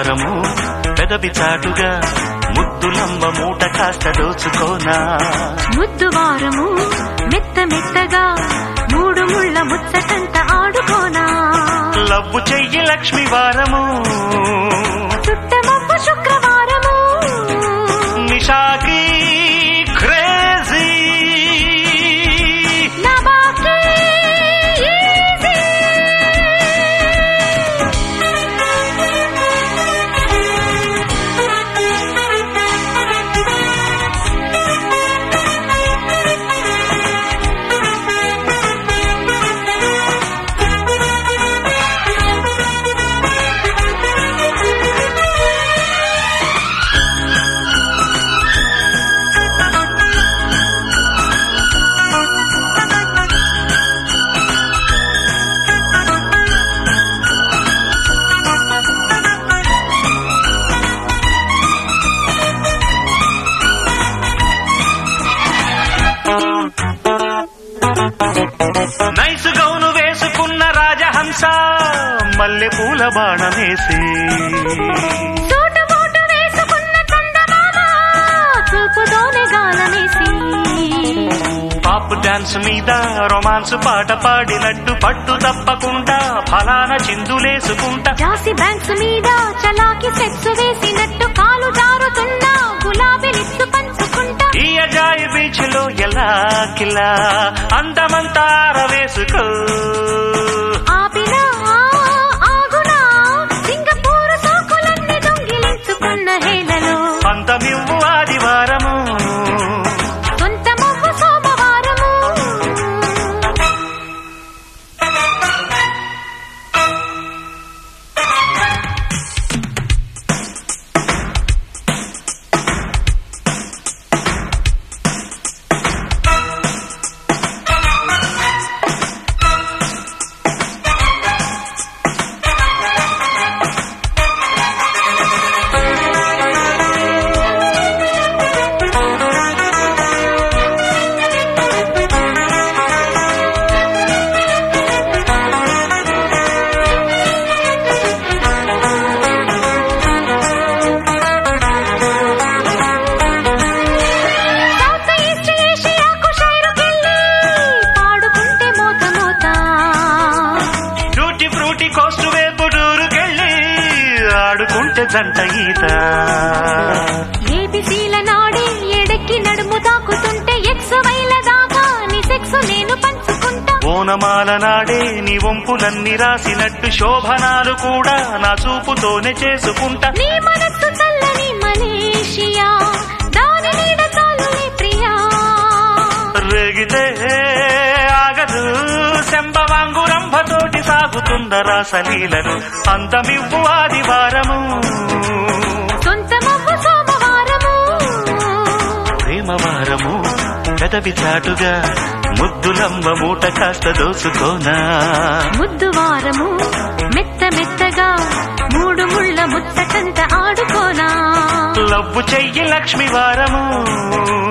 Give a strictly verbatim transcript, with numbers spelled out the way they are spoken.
వారము పెదవి చాటుగా ముద్దులంబ మూట కాస్త దోచుకోనా ముద్దు వారము మెత్త మెత్తగా మూడు ముళ్ళ ముచ్చటంత ఆడుకోనా లవ్వు చెయ్యి లక్ష్మి వారము చుట్టమొప్పు శుక్రవారము నిషాకి క్రేజీ నా బాకీ ఈజీ. నైసు గౌను వేసుకున్న రాజహంస మల్లె పూల బాణమేసి సూటు బూటు వేసుకున్న చందమామ చూపుతోనే గాలమేసి పాప్ డాన్స్ మీద రొమాన్స్ పాట పాడినట్టు పట్టు తప్పకుండా ఫలాన చిందులేసుకుంటా జాసి బ్యాంక్స్ మీద చలాకి సెక్స్ వేసినట్టు కాలు జారుతున్నా గులాబీ లిప్స్ పంచుకుంటా ఈ అజాయి బీచ్ లో ఎలా కిలా అందమంతా వేసుకో ఆపినా ఆగునా సింగపూర్ సోకులన్నీ దొంగిలించుకున్న హేళలో అంతమివ్వు ఆదివారము సొంతమవ్వు సోమవారము కోస్టు వైపు డూరుకెళ్ళి ఆడుకుంటే జంట ఈత ఏబిసీల నాడి ఎడక్కి నడుము తాకుతుంటే ఎక్స్ వైల దాకా నీ సెక్స్ నేను పంచుకుంటా ఓనమాల నాడే నీ వంపులన్నీ రాసినట్టు శోభనాలు కూడా నా చూపుతోనే చేసుకుంటా నీ మనస్సు చల్లని మలేషియా దాని నీడ చాలులే ప్రియా రేగితే ఆగదు శంభవాంగురంభతోటి సాగుతున్న రాసలీలను అందమివ్వు ఆదివారము సొంతమవ్వు సోమవారము ప్రేమవారము పెదవి చాటుగా ముద్దులంబ మూట కాస్త దోసుకోనా ముద్దు వారము మెత్త మెత్తగా మూడు ముళ్ళ ముచ్చటంత ఆడుకోనా లవ్వు చెయ్యి లక్ష్మి వారము